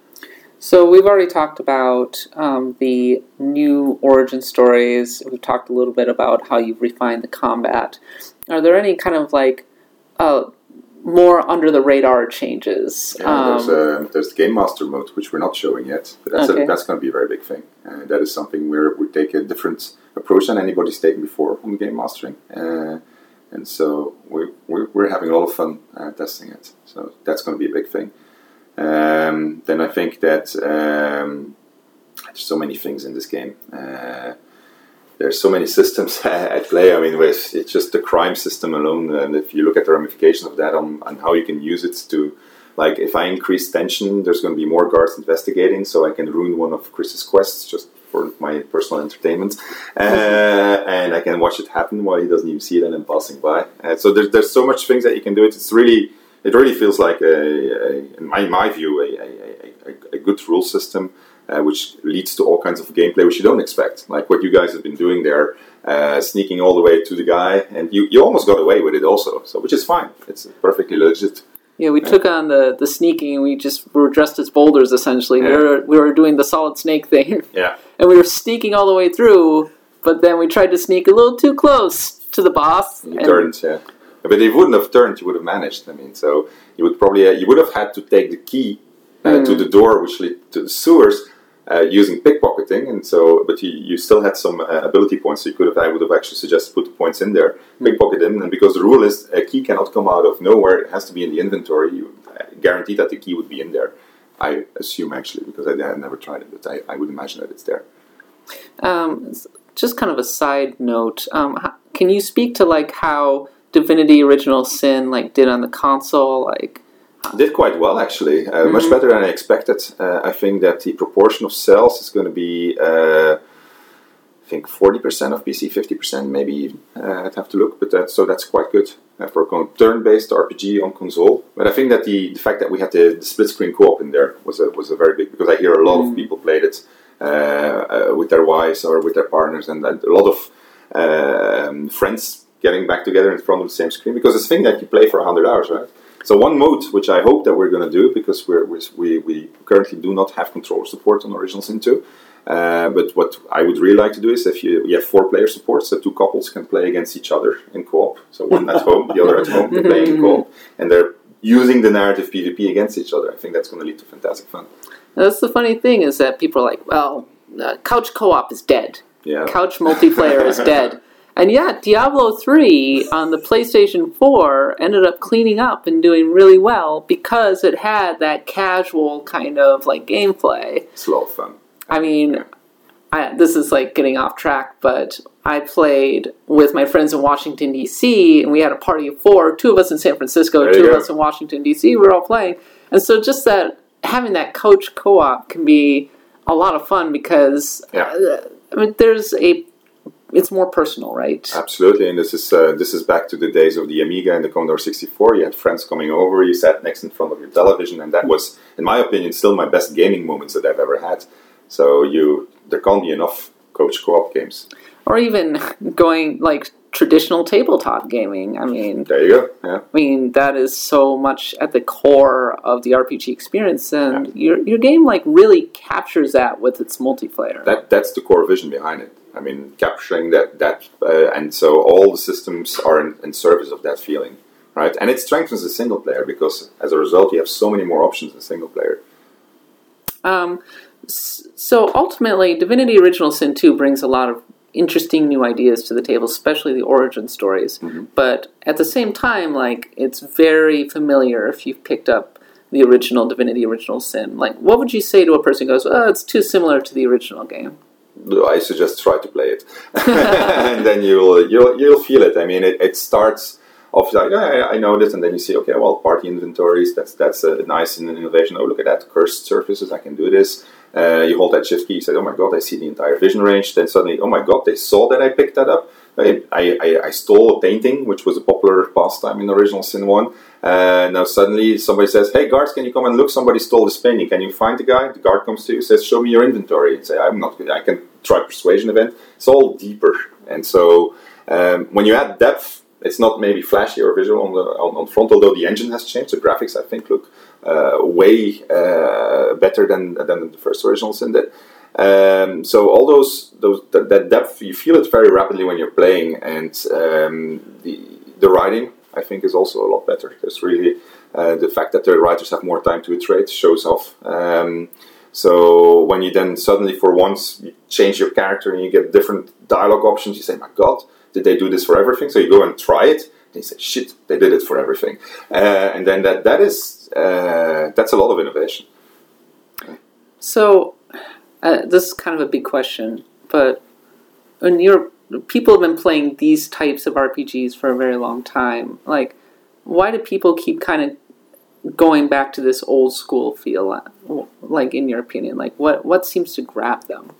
So we've already talked about um, the new origin stories. We've talked a little bit about how you've refined the combat. Are there any kind of like uh, more under the radar changes? Yeah, um, there's, uh, there's the Game Master mode, which we're not showing yet, but that's, okay. a, that's going to be a very big thing. Uh, that is something where we take a different approach than anybody's taken before on game mastering. Uh, and so we're, we're, we're having a lot of fun uh, testing it. So that's going to be a big thing. Um, then I think that um, there's so many things in this game. Uh, there's so many systems at play. I mean, it's just the crime system alone, and if you look at the ramifications of that on, on how you can use it to, like, if I increase tension, there's going to be more guards investigating, so I can ruin one of Chris's quests just for my personal entertainment, uh, and I can watch it happen while he doesn't even see it and I'm passing by. Uh, so there's there's so much things that you can do. It. It's really It really feels like, a, a, in my, my view, a, a, a, a good rule system, uh, which leads to all kinds of gameplay which you don't expect. Like what you guys have been doing there, uh, sneaking all the way to the guy, and you, you almost got away with it also, so which is fine. It's perfectly legit. Yeah, we yeah. took on the, the sneaking, and we just we were dressed as boulders, essentially. Yeah. We were we were doing the Solid Snake thing. Yeah. And we were sneaking all the way through, but then we tried to sneak a little too close to the boss. You turned, yeah. But if you wouldn't have turned, you would have managed. I mean, so you would probably uh, you would have had to take the key uh, mm. to the door, which led to the sewers, uh, using pickpocketing. And so, but you, you still had some uh, ability points. So you could have. I would have actually suggested put the points in there, pickpocket in, and because the rule is a key cannot come out of nowhere, it has to be in the inventory. You uh, guarantee that the key would be in there. I assume actually, because I, I never tried it, but I, I would imagine that it's there. Um, just kind of a side note. Um, can you speak to like how Divinity Original Sin like did on the console? Like did quite well actually, uh, mm-hmm. much better than I expected. Uh, I think that the proportion of sales is going to be, uh, I think forty percent of P C, fifty percent maybe even. Uh, I'd have to look, but that so that's quite good uh, for a turn-based R P G on console. But I think that the, the fact that we had the, the split-screen co-op in there was a was a very big, because I hear a lot mm-hmm. of people played it uh, uh, with their wives or with their partners, and, and a lot of um, friends getting back together in front of the same screen, because it's a thing that you play for one hundred hours, right? So one mode, which I hope that we're going to do, because we're, we we currently do not have controller support on Original Sin two, uh, but what I would really like to do is if you, you have four-player support, so two couples can play against each other in co-op. So one at home, the other at home, they're playing in co-op, and they're using the narrative PvP against each other. I think that's going to lead to fantastic fun. That's the funny thing, is that people are like, well, uh, couch co-op is dead. Yeah. Couch multiplayer is dead. And yet, Diablo three on the PlayStation four ended up cleaning up and doing really well because it had that casual kind of like gameplay. It's a lot of fun. I mean, yeah. I, this is like getting off track, but I played with my friends in Washington, D C, and we had a party of four, two of us in San Francisco, there two of us in Washington, D C, we were all playing. And so just that, having that couch co-op can be a lot of fun because, yeah. uh, I mean, there's a it's more personal, right? Absolutely, and this is uh, this is back to the days of the Amiga and the Commodore sixty-four. You had friends coming over, you sat next in front of your television, and that was, in my opinion, still my best gaming moments that I've ever had. So you, there can't be enough coach co-op games. Or even going, like, traditional tabletop gaming. I mean, There you go. Yeah. I mean that is so much at the core of the R P G experience, and Yeah. your your game like really captures that with its multiplayer. That that's the core vision behind it. I mean, capturing that that, uh, and so all the systems are in, in service of that feeling, right? And it strengthens the single player because as a result, you have so many more options in single player. Um, s- so ultimately, Divinity Original Sin two brings a lot of interesting new ideas to the table, especially the origin stories. Mm-hmm. But at the same time, like, it's very familiar if you've picked up the original Divinity Original Sin. Like, what would you say to a person who goes, oh, it's too similar to the original game? I suggest try to play it, and then you'll you'll you'll feel it. I mean, it, it starts off like, yeah, I know this, and then you see, okay, well, party inventories, that's that's a nice innovation. Oh, look at that, cursed surfaces, I can do this. Uh, you hold that shift key, you say, oh my god, I see the entire vision range. Then suddenly, oh my god, they saw that I picked that up. I, I, I stole a painting, which was a popular pastime in Original Sin one. Uh, now suddenly somebody says, hey guards, can you come and look? Somebody stole this painting. Can you find the guy? The guard comes to you, says, show me your inventory. And say, I'm not good. I can try persuasion event. It's all deeper. And so um, when you add depth, it's not maybe flashy or visual on the on, on front, although the engine has changed. The graphics, I think, look uh, way uh, better than than the first Original Sin did. Um, so all those those that, that depth, you feel it very rapidly when you're playing, and um, the the writing, I think, is also a lot better. There's really uh, the fact that the writers have more time to iterate shows off. Um, so when you then suddenly, for once, you change your character and you get different dialogue options, you say, "My God, did they do this for everything?" So you go and try it, and you say, "Shit, they did it for everything." Uh, and then that that is uh, that's a lot of innovation. So, uh, this is kind of a big question, but when you're people have been playing these types of R P Gs for a very long time, like, why do people keep kind of going back to this old school feel? Like, in your opinion, like what what seems to grab them?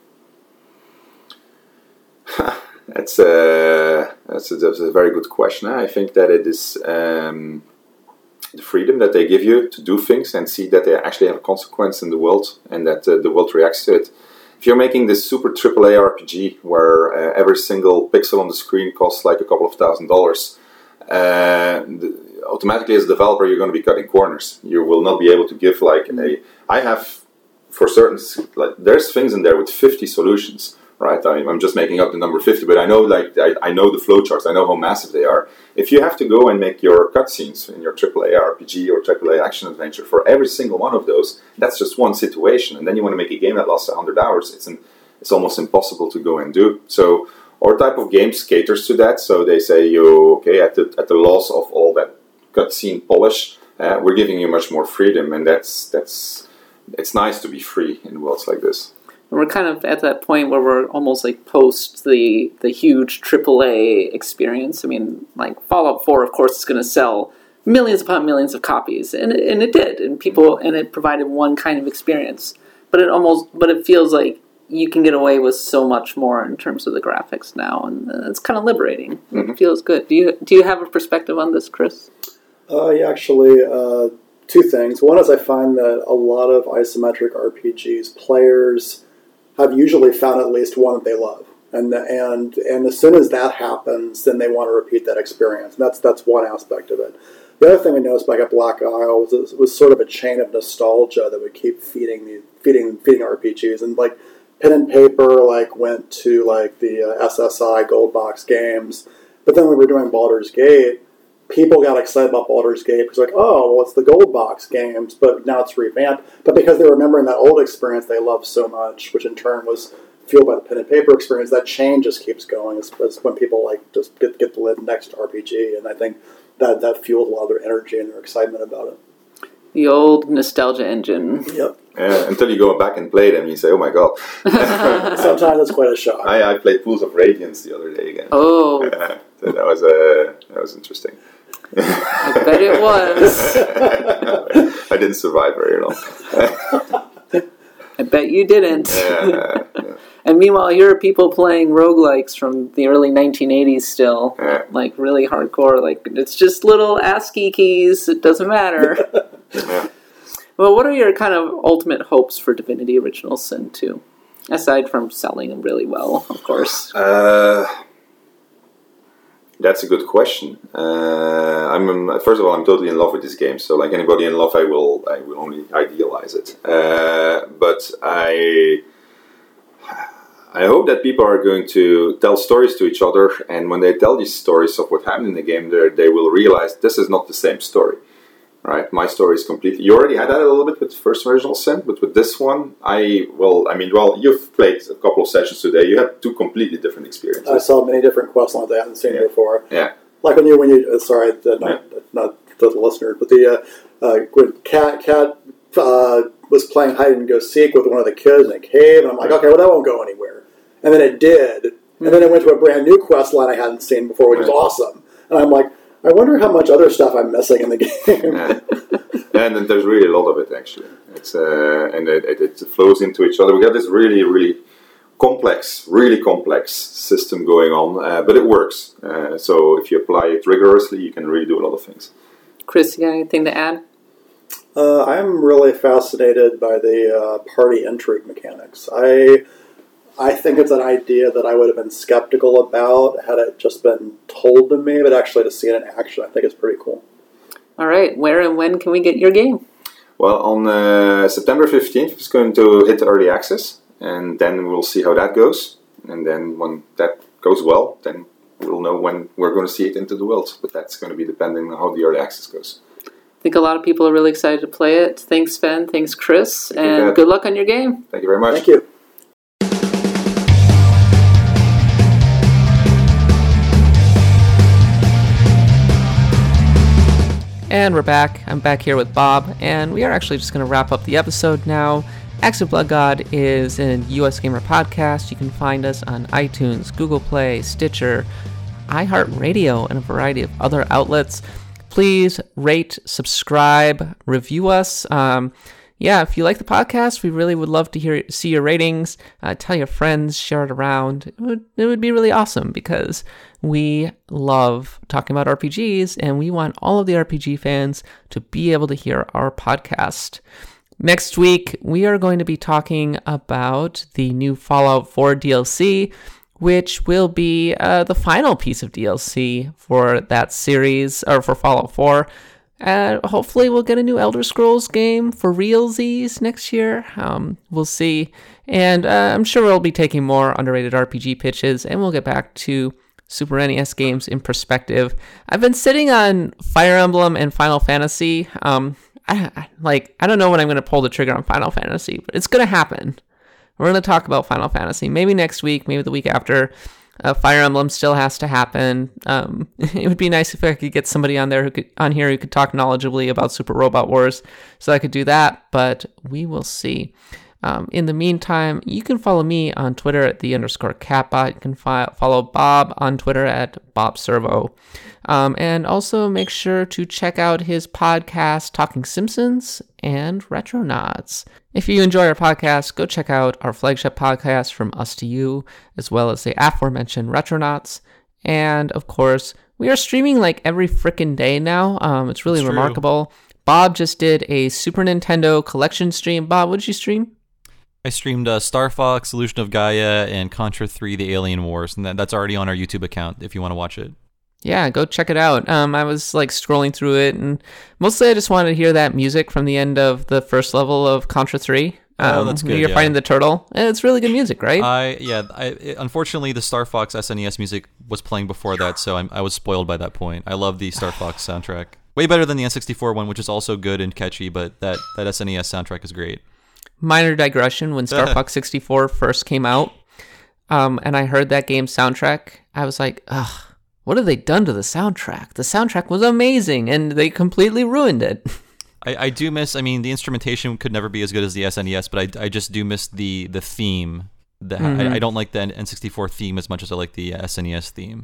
That's a, that's a that's a very good question. I think that it is um, the freedom that they give you to do things and see that they actually have a consequence in the world, and that uh, the world reacts to it. If you're making this super triple A R P G where uh, every single pixel on the screen costs like a couple of thousand dollars, uh, the, automatically as a developer you're going to be cutting corners. You will not be able to give like a. I have for certain like there's things in there with fifty solutions. Right, I mean, I'm just making up the number fifty, but I know, like, I, I know the flowcharts. I know how massive they are. If you have to go and make your cutscenes in your triple A R P G or triple A action adventure for every single one of those, that's just one situation. And then you want to make a game that lasts one hundred hours. It's an, it's almost impossible to go and do. So our type of games caters to that. So they say, you okay at the at the loss of all that cutscene polish, uh, we're giving you much more freedom, and that's that's it's nice to be free in worlds like this. We're kind of at that point where we're almost like post the the huge triple A experience. I mean, like Fallout four, of course, is going to sell millions upon millions of copies, and and it did, and people, and it provided one kind of experience. But it almost, but it feels like you can get away with so much more in terms of the graphics now, and it's kind of liberating. Mm-hmm. It feels good. Do you do you have a perspective on this, Chris? Uh, yeah, actually, uh, two things. One is I find that a lot of isometric R P Gs players have usually found at least one that they love, and and and as soon as that happens, then they want to repeat that experience. And that's that's one aspect of it. The other thing we noticed back at Black Isle was it was sort of a chain of nostalgia that would keep feeding the feeding feeding R P Gs, and like pen and paper like went to like the uh, S S I Gold Box games, but then when we were doing Baldur's Gate, people got excited about Baldur's Gate because, like, oh, well, it's the Gold Box games, but now it's revamped. But because they were remembering that old experience they loved so much, which in turn was fueled by the pen and paper experience, that chain just keeps going. It's, it's when people, like, just get, get the next R P G, and I think that, that fuels a lot of their energy and their excitement about it. The old nostalgia engine. Yep. Yeah, until you go back and play them, you say, oh my god. Sometimes it's quite a shock. I, I played Pools of Radiance the other day again. Oh. Uh, so that was uh, that was interesting. I bet it was. I didn't survive very long. I bet you didn't. Yeah, yeah. And meanwhile, here are people playing roguelikes from the early nineteen eighties still. Yeah. Like, really hardcore. Like, it's just little ASCII keys. It doesn't matter. Yeah. Well, what are your kind of ultimate hopes for Divinity Original Sin two? Aside from selling them really well, of course. Uh, That's a good question. Uh, I'm um, first of all, I'm totally in love with this game. So, like anybody in love, I will I will only idealize it. Uh, but I I hope that people are going to tell stories to each other, and when they tell these stories of what happened in the game, they will realize this is not the same story. Right, my story is completely. You already had that a little bit with First Original Sin, but with this one, I well, I mean, well, you've played a couple of sessions today. You had two completely different experiences. I saw many different quest lines I hadn't seen yeah. before. Yeah, like when you when you uh, sorry, uh, not yeah. not the listener, but the uh, uh, when Cat Cat uh, was playing hide and go seek with one of the kids in a cave, and I'm like, okay, well, that won't go anywhere, and then it did, mm-hmm. and then it went to a brand new quest line I hadn't seen before, which right. was awesome, and I'm like. I wonder how much other stuff I'm missing in the game. yeah. And there's really a lot of it, actually. It's uh, and it, it, it flows into each other. We got this really, really complex, really complex system going on, uh, but it works. Uh, so if you apply it rigorously, you can really do a lot of things. Chris, you got anything to add? Uh, I'm really fascinated by the uh, party intrigue mechanics. I... I think it's an idea that I would have been skeptical about had it just been told to me, but actually to see it in action, I think it's pretty cool. All right, where and when can we get your game? Well, on uh, September fifteenth, it's going to hit early access, and then we'll see how that goes. And then when that goes well, then we'll know when we're going to see it into the world. But that's going to be depending on how the early access goes. I think a lot of people are really excited to play it. Thanks, Sven. Thanks, Chris. And you, good luck on your game. Thank you very much. Thank you. And we're back. I'm back here with Bob, and we are actually just going to wrap up the episode now. Axe of Blood God is an U S Gamer podcast. You can find us on iTunes, Google Play, Stitcher, iHeartRadio, and a variety of other outlets. Please rate, subscribe, review us. Um, yeah, if you like the podcast, we really would love to hear see your ratings. Uh, tell your friends, share it around. It would, it would be really awesome because we love talking about R P Gs, and we want all of the R P G fans to be able to hear our podcast. Next week, we are going to be talking about the new Fallout four D L C, which will be uh, the final piece of D L C for that series, or for Fallout four. Uh, hopefully we'll get a new Elder Scrolls game for realsies next year. Um, we'll see. And uh, I'm sure we'll be taking more underrated R P G pitches, and we'll get back to Super N E S games in perspective. I've been sitting on Fire Emblem and Final Fantasy. Um, I, I, like, I don't know when I'm going to pull the trigger on Final Fantasy, but it's going to happen. We're going to talk about Final Fantasy. Maybe next week, maybe the week after. Uh, Fire Emblem still has to happen. Um, it would be nice if I could get somebody on there who could on here who could talk knowledgeably about Super Robot Wars, so I could do that. But we will see. Um, in the meantime, you can follow me on Twitter at the underscore catbot. You can fi- follow Bob on Twitter at Bob Servo. Um, and also make sure to check out his podcast, Talking Simpsons and Retronauts. If you enjoy our podcast, go check out our flagship podcast, From Us to You, as well as the aforementioned Retronauts. And, of course, we are streaming like every frickin' day now. Um, it's really It's remarkable. Bob just did a Super Nintendo collection stream. Bob, what did you stream? I streamed uh, Star Fox, Illusion of Gaia, and Contra three, The Alien Wars, and that, that's already on our YouTube account if you want to watch it. Yeah, go check it out. Um, I was like scrolling through it, and mostly I just wanted to hear that music from the end of the first level of Contra three. Um, oh, that's good. You're yeah. fighting the turtle. And it's really good music, right? I yeah. I, it, unfortunately, the Star Fox S N E S music was playing before that, so I'm, I was spoiled by that point. I love the Star Fox soundtrack. Way better than the N sixty-four one, which is also good and catchy, but that, that S N E S soundtrack is great. Minor digression, when Star Fox sixty-four first came out, um, and I heard that game's soundtrack, I was like, ugh, what have they done to the soundtrack? The soundtrack was amazing, and they completely ruined it. I, I do miss, I mean, the instrumentation could never be as good as the S N E S, but I, I just do miss the, the theme. The, mm-hmm. I, I don't like the N sixty-four theme as much as I like the S N E S theme.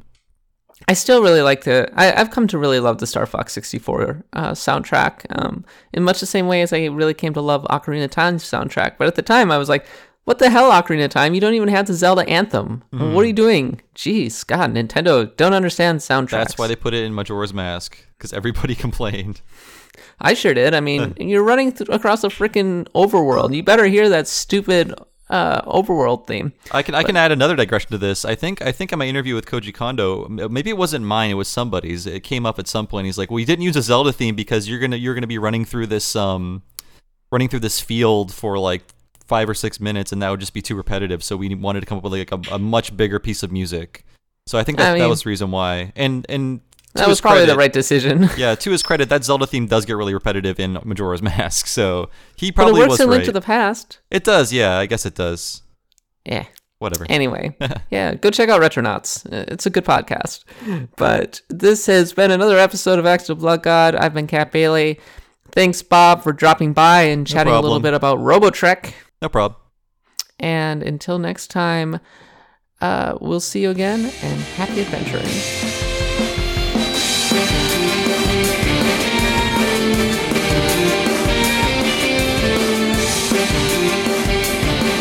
I still really like the... I, I've come to really love the Star Fox sixty-four uh, soundtrack, um, in much the same way as I really came to love Ocarina of Time's soundtrack. But at the time, I was like, what the hell, Ocarina of Time? You don't even have the Zelda anthem. Mm. What are you doing? Jeez, God, Nintendo don't understand soundtracks. That's why they put it in Majora's Mask, because everybody complained. I sure did. I mean, you're running th- across a freaking overworld. You better hear that stupid uh, overworld theme. I can I can add another digression to this. I think I think in my interview with Koji Kondo, maybe it wasn't mine, it was somebody's. It came up at some point. He's like, "Well, you didn't use a Zelda theme because you're gonna you're gonna be running through this um, running through this field for like five or six minutes, and that would just be too repetitive. So we wanted to come up with like a, a much bigger piece of music. So I think that I mean, that was the reason why. And and to that was probably credit, the right decision. Yeah, to his credit, that Zelda theme does get really repetitive in Majora's Mask. So he probably but it works was in right. Link to the Past. It does, yeah. I guess it does. Yeah. Whatever. Anyway, yeah, go check out Retronauts. It's a good podcast. But this has been another episode of Axe of Blood God. I've been Kat Bailey. Thanks, Bob, for dropping by and chatting no a little bit about Robotrek. No problem. And until next time, uh, we'll see you again, and happy adventuring.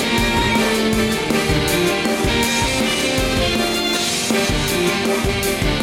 We'll be right back.